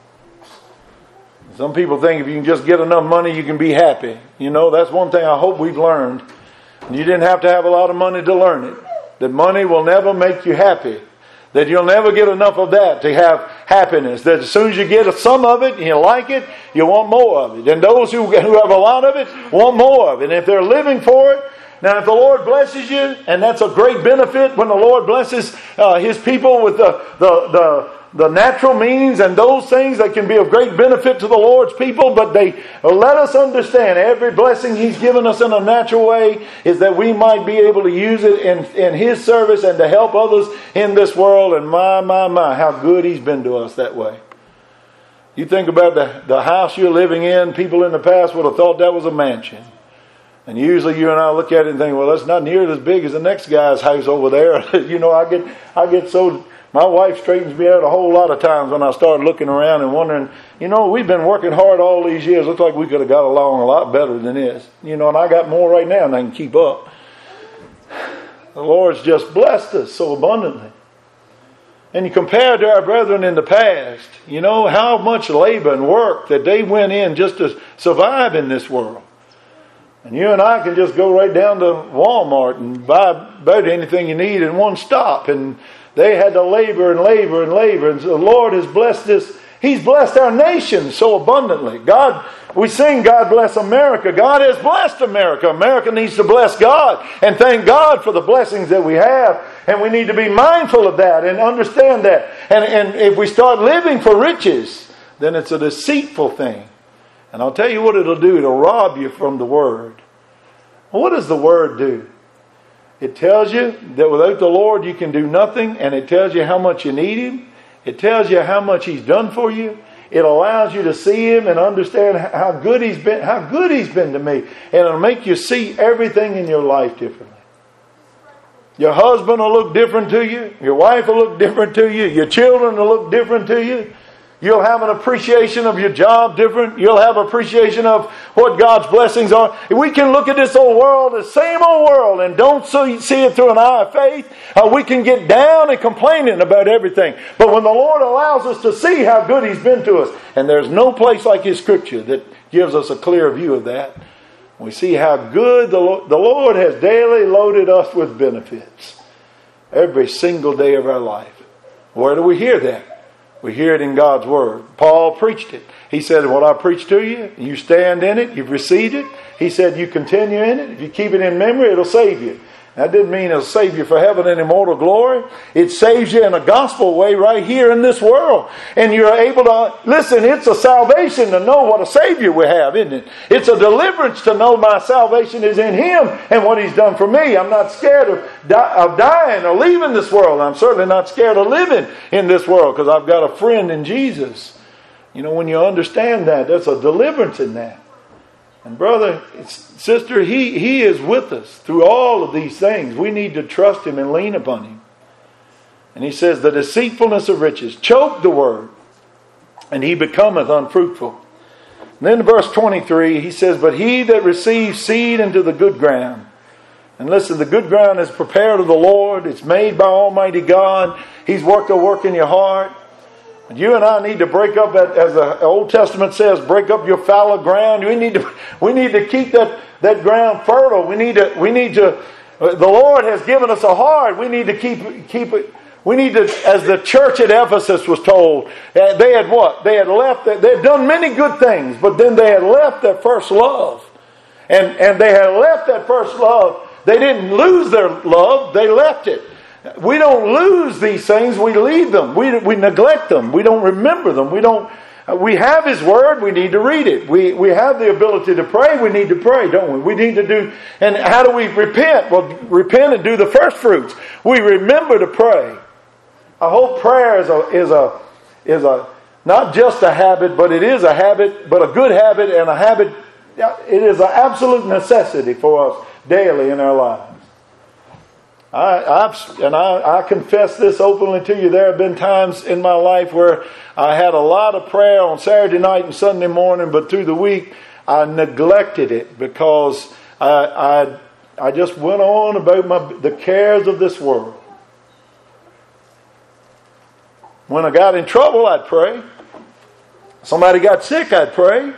Speaker 1: Some people think if you can just get enough money, you can be happy. You know, that's one thing I hope we've learned. You didn't have to have a lot of money to learn it. That money will never make you happy. That you'll never get enough of that to have happiness. That as soon as you get some of it and you like it, you want more of it. And those who, who have a lot of it want more of it. And if they're living for it, now if the Lord blesses you, and that's a great benefit when the Lord blesses uh, His people with the, the, the, the natural means and those things that can be of great benefit to the Lord's people, but they let us understand every blessing He's given us in a natural way is that we might be able to use it in, in His service and to help others in this world. And my, my, my, how good He's been to us that way. You think about the, the house you're living in, people in the past would have thought that was a mansion. And usually you and I look at it and think, well, that's not near as big as the next guy's house over there. You know, I get I get so... My wife straightens me out a whole lot of times when I start looking around and wondering, you know, we've been working hard all these years. Looks like we could have got along a lot better than this. You know, and I got more right now than I can keep up. The Lord's just blessed us so abundantly. And you compare to our brethren in the past, you know, how much labor and work that they went in just to survive in this world. And you and I can just go right down to Walmart and buy about anything you need in one stop. And they had to labor and labor and labor. And so the Lord has blessed this. He's blessed our nation so abundantly. God, we sing God bless America. God has blessed America. America needs to bless God and thank God for the blessings that we have. And we need to be mindful of that and understand that. And, and if we start living for riches, then it's a deceitful thing. And I'll tell you what it'll do. It'll rob you from the Word. Well, what does the Word do? It tells you that without the Lord you can do nothing. And it tells you how much you need Him. It tells you how much He's done for you. It allows you to see Him and understand how good He's been, how good He's been to me. And it'll make you see everything in your life differently. Your husband will look different to you. Your wife will look different to you. Your children will look different to you. You'll have an appreciation of your job different. You'll have appreciation of what God's blessings are. We can look at this old world, the same old world, and don't see it through an eye of faith. Uh, we can get down and complaining about everything. But when the Lord allows us to see how good He's been to us, and there's no place like His Scripture that gives us a clear view of that, we see how good the Lord, the Lord has daily loaded us with benefits. Every single day of our life. Where do we hear that? We hear it in God's Word. Paul preached it. He said, what I preach to you, you stand in it, you've received it. He said, you continue in it. If you keep it in memory, it'll save you. That didn't mean it'll save you for heaven and immortal glory. It saves you in a gospel way right here in this world. And you're able to, listen, it's a salvation to know what a Savior we have, isn't it? It's a deliverance to know my salvation is in Him and what He's done for me. I'm not scared of, di- of dying or leaving this world. I'm certainly not scared of living in this world because I've got a friend in Jesus. You know, when you understand that, there's a deliverance in that. And brother, sister, he, he is with us through all of these things. We need to trust Him and lean upon Him. And He says, the deceitfulness of riches choke the word, and he becometh unfruitful. And then in verse twenty-three, he says, but he that receives seed into the good ground. And listen, the good ground is prepared of the Lord. It's made by Almighty God. He's worked a work in your heart. You and I need to break up, that, as the Old Testament says, break up your fallow ground. We need to, we need to keep that, that ground fertile. We need to, we need to. The Lord has given us a heart. We need to keep, keep it. We need to, as the church at Ephesus was told, they had what? They had left. They had done many good things, but then they had left their first love, and and they had left that first love. They didn't lose their love. They left it. We don't lose these things. We leave them. We we neglect them. We don't remember them. We don't We have His Word, we need to read it. We we have the ability to pray, we need to pray, don't we? We need to do, and how do we repent? Well, repent and do the first fruits. We remember to pray. I hope prayer is a is a is a not just a habit, but it is a habit, but a good habit, and a habit. It is an absolute necessity for us daily in our lives. I, I've, and I, I confess this openly to you. There have been times in my life where I had a lot of prayer on Saturday night and Sunday morning, but through the week I neglected it because I I, I just went on about my, the cares of this world. When I got in trouble, I'd pray. Somebody got sick, I'd pray.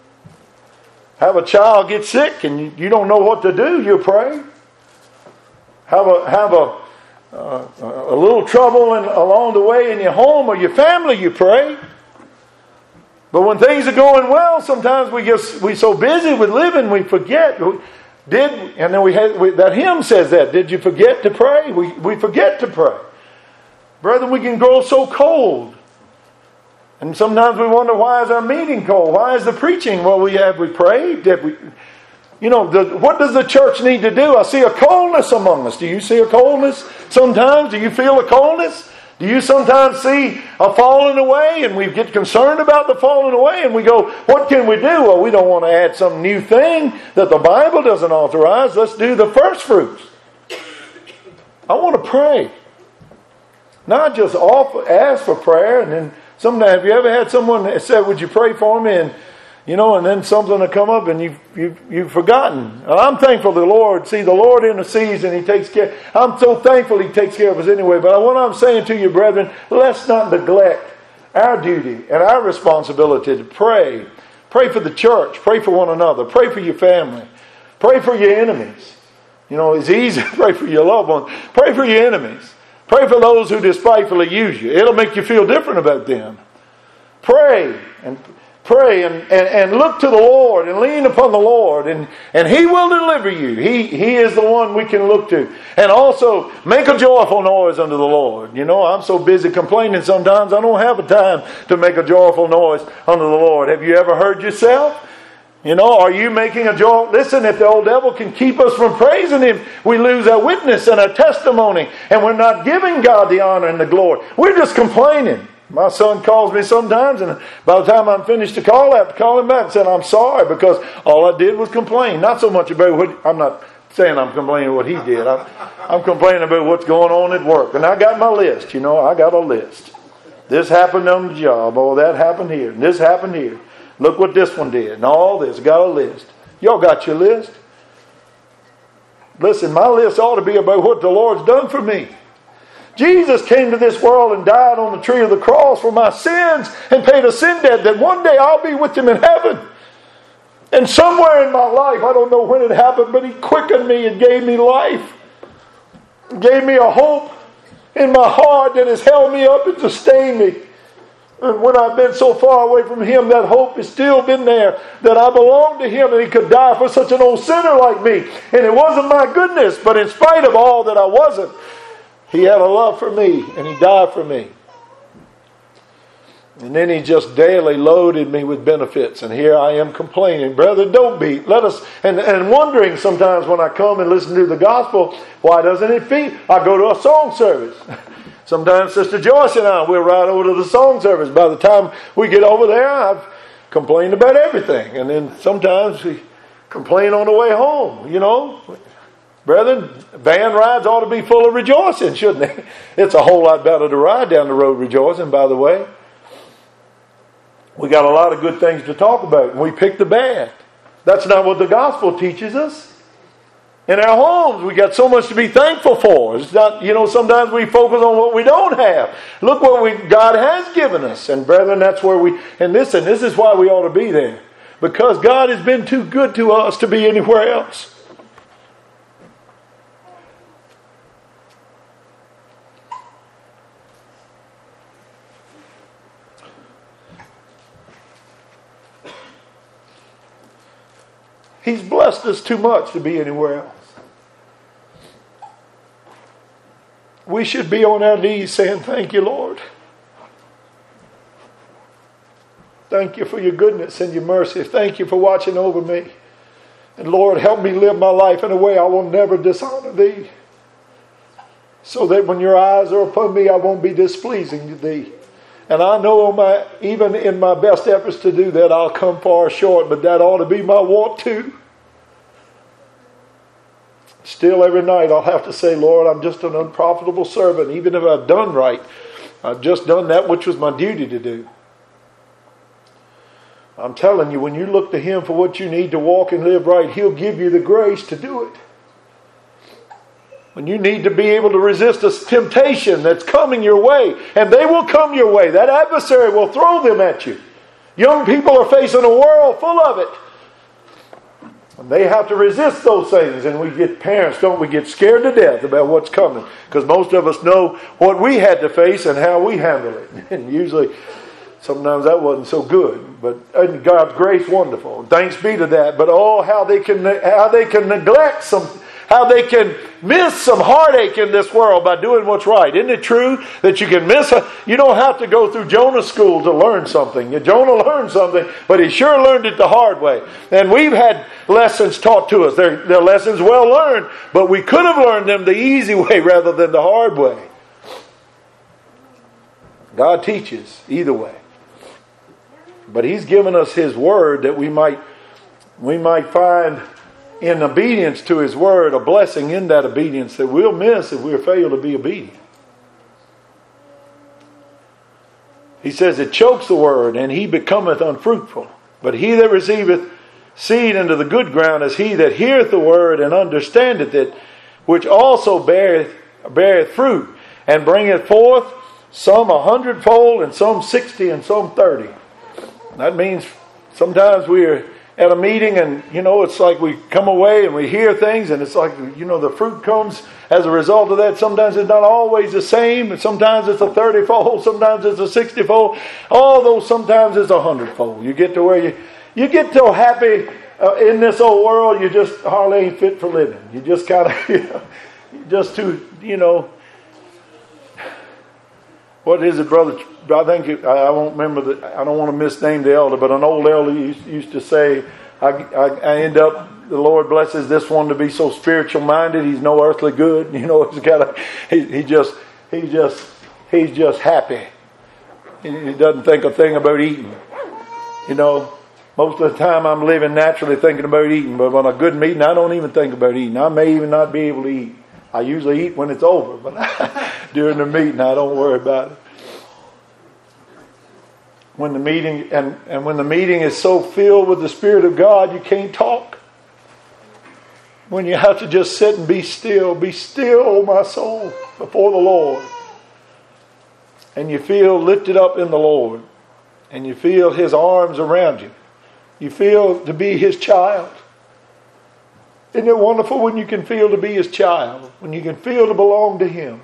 Speaker 1: Have a child get sick and you, you don't know what to do, you pray. Have a have a uh, a little trouble in, along the way in your home or your family, you pray. But when things are going well, sometimes we get we so busy with living we forget. Did and then we had we, that hymn says that. Did you forget to pray? We we forget to pray, brethren. We can grow so cold, and sometimes we wonder, why is our meeting cold? Why is the preaching? Well, we have we prayed. Did we? You know, the, what does the church need to do? I see a coldness among us. Do you see a coldness sometimes? Do you feel a coldness? Do you sometimes see a falling away and we get concerned about the falling away and we go, what can we do? Well, we don't want to add some new thing that the Bible doesn't authorize. Let's do the first fruits. I want to pray. Not just offer, ask for prayer and then sometimes, have you ever had someone that said, would you pray for me? And You know, and then something will come up and you've, you've, you've forgotten. And I'm thankful to the Lord. See, the Lord intercedes and He takes care. I'm so thankful He takes care of us anyway. But what I'm saying to you, brethren, let's not neglect our duty and our responsibility to pray. Pray for the church. Pray for one another. Pray for your family. Pray for your enemies. You know, it's easy to pray for your loved ones. Pray for your enemies. Pray for those who despitefully use you. It'll make you feel different about them. Pray and Pray and, and, and look to the Lord and lean upon the Lord and, and He will deliver you. He, he is the one we can look to. And also, make a joyful noise unto the Lord. You know, I'm so busy complaining sometimes I don't have a time to make a joyful noise unto the Lord. Have you ever heard yourself? You know, are you making a joy? Listen, if the old devil can keep us from praising Him, we lose our witness and our testimony. And we're not giving God the honor and the glory. We're just complaining. My son calls me sometimes, and by the time I'm finished the call, I have to call him back and say, I'm sorry, because all I did was complain. Not so much about what, I'm not saying I'm complaining what he did. I'm, I'm complaining about what's going on at work. And I got my list, you know, I got a list. This happened on the job. Oh, that happened here. And this happened here. Look what this one did. And all this. Got a list. Y'all got your list? Listen, my list ought to be about what the Lord's done for me. Jesus came to this world and died on the tree of the cross for my sins and paid a sin debt that one day I'll be with Him in heaven. And somewhere in my life, I don't know when it happened, but He quickened me and gave me life. Gave me a hope in my heart that has held me up and sustained me. And when I've been so far away from Him, that hope has still been there, that I belong to Him and He could die for such an old sinner like me. And it wasn't my goodness, but in spite of all that I wasn't, He had a love for me and He died for me. And then He just daily loaded me with benefits. And here I am complaining. Brother, don't be. Let us, and, and wondering sometimes when I come and listen to the gospel, why doesn't it feed? I go to a song service. Sometimes Sister Joyce and I, we'll ride over to the song service. By the time we get over there, I've complained about everything. And then sometimes we complain on the way home, you know. Brethren, van rides ought to be full of rejoicing, shouldn't they? It's a whole lot better to ride down the road rejoicing, by the way. We got a lot of good things to talk about, and we pick the bad. That's not what the gospel teaches us. In our homes, we got so much to be thankful for. It's not, you know, sometimes we focus on what we don't have. Look what we God has given us. And brethren, that's where we, and listen, this is why we ought to be there. Because God has been too good to us to be anywhere else. He's blessed us too much to be anywhere else. We should be on our knees saying, thank you, Lord. thank you for your goodness and your mercy. Thank you for watching over me. And Lord, help me live my life in a way I will never dishonor thee. So that when your eyes are upon me, I won't be displeasing to thee. And I know my, even in my best efforts to do that, I'll come far short, but that ought to be my want too. Still every night I'll have to say, Lord, I'm just an unprofitable servant. Even if I've done right, I've just done that which was my duty to do. I'm telling you, when you look to Him for what you need to walk and live right, He'll give you the grace to do it. When you need to be able to resist a temptation that's coming your way, and they will come your way. That adversary will throw them at you. Young people are facing a world full of it. And they have to resist those things. And we get, parents, don't we, get scared to death about what's coming. Because most of us know what we had to face and how we handle it. And usually, sometimes that wasn't so good. But in God's grace, wonderful. Thanks be to that. But oh, how they can, how they can neglect some, how they can miss some heartache in this world by doing what's right. Isn't it true that you can miss a... You don't have to go through Jonah school to learn something. Jonah learned something, but he sure learned it the hard way. And we've had lessons taught to us. They're, they're lessons well learned, but we could have learned them the easy way rather than the hard way. God teaches either way. But He's given us His Word that we might, we might find... in obedience to His Word, a blessing in that obedience that we'll miss if we fail to be obedient. He says it chokes the Word, and he becometh unfruitful. But he that receiveth seed into the good ground is he that heareth the Word and understandeth it, which also beareth, beareth fruit, and bringeth forth some a hundredfold, and some sixty, and some thirty. That means sometimes we are at a meeting, and you know, it's like we come away and we hear things, and it's like, you know, the fruit comes as a result of that. Sometimes it's not always the same, and sometimes it's a thirty-fold, sometimes it's a sixty-fold. Although sometimes it's a hundred-fold. You get to where you you get so happy uh, in this old world, you just hardly ain't fit for living. You just kind of, you know, just too, you know. What is it, brother? I think it, I won't remember the. I don't want to misname the elder, but an old elder used, used to say, I, I, I end up, the Lord blesses this one to be so spiritual minded, he's no earthly good. You know, he's got a, he, he just, he just, he's just happy. He, he doesn't think a thing about eating. You know, most of the time I'm living naturally thinking about eating, but on a good meeting, I don't even think about eating. I may even not be able to eat. I usually eat when it's over, but during the meeting, I don't worry about it. When the meeting and, and when the meeting is so filled with the Spirit of God, you can't talk. When you have to just sit and be still, be still, O my soul, before the Lord. And you feel lifted up in the Lord. And you feel His arms around you. You feel to be His child. Isn't it wonderful when you can feel to be His child? When you can feel to belong to Him?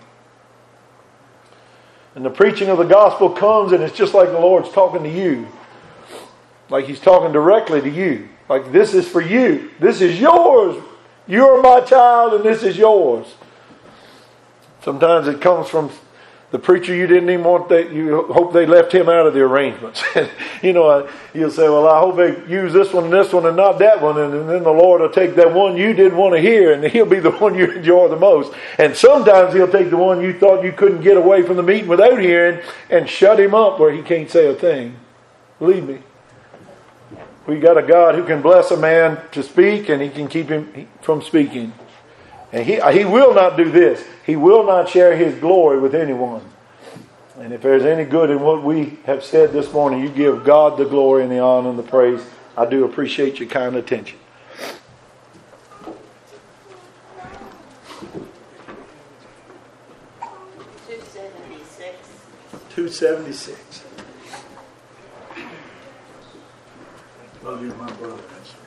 Speaker 1: And the preaching of the gospel comes, and it's just like the Lord's talking to you. Like He's talking directly to you. Like, this is for you. This is yours. You're my child, and this is yours. Sometimes it comes from the preacher you didn't even want. That you hope they left him out of the arrangements. You know, you'll say, well, I hope they use this one and this one and not that one. And, and then the Lord will take that one you didn't want to hear, and He'll be the one you enjoy the most. And sometimes He'll take the one you thought you couldn't get away from the meeting without hearing and shut him up where he can't say a thing. Believe me. We got a God who can bless a man to speak, and He can keep him from speaking. And he, he will not do this. He will not share His glory with anyone. And if there's any good in what we have said this morning, you give God the glory and the honor and the praise. I do appreciate your kind attention.
Speaker 2: two seventy-six.
Speaker 1: two seventy-six. Love you, my brothers.